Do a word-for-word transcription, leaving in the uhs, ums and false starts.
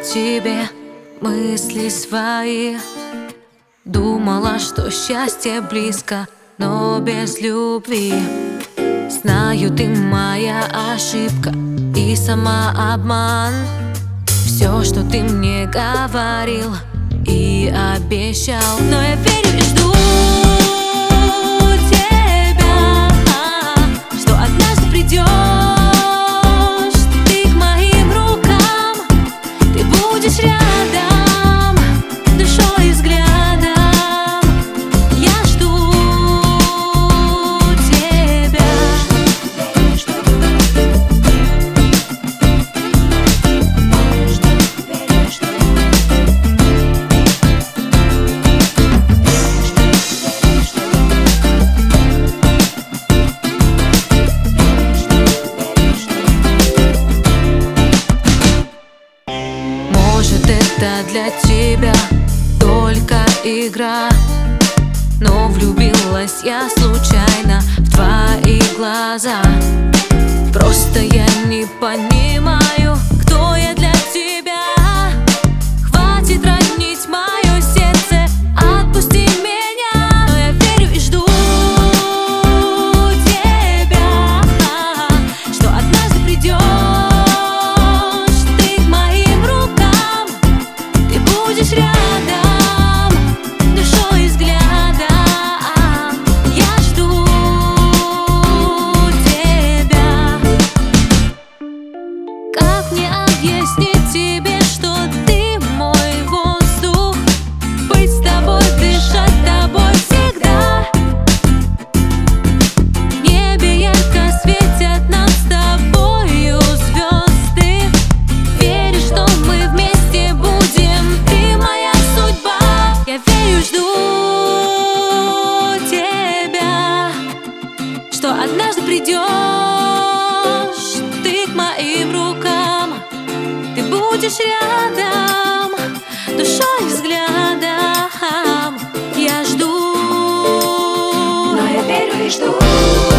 тебе мысли свои. Думала, что счастье близко, но без любви. Знаю, ты моя ошибка и самообман. Все, что ты мне говорил и обещал, но я верю и жду тебя, что однажды придешь ты к моим рукам. Ты будешь рядом, душой и взглядом. Я жду тебя. Может, это для тебя только игра, но влюбилась я случайно в твои глаза. Просто я не понимаю, кто я для тебя. Хватит ранить мое сердце, отпусти меня. Но я верю и жду тебя, что однажды придешь ты к моим рукам. Ты будешь рядом, душой и взглядом. Я жду тебя. Как мне объяснить тебе, что ты мой воздух? Быть с тобой, дышать тобой всегда. В небе ярко светят нам с тобою звезды. Верю, что мы вместе будем, ты моя судьба. Я верю и жду тебя, что однажды придешь ты к моим рукам. Ты будешь рядом, душой и взглядом. Я жду, Но я верю и жду.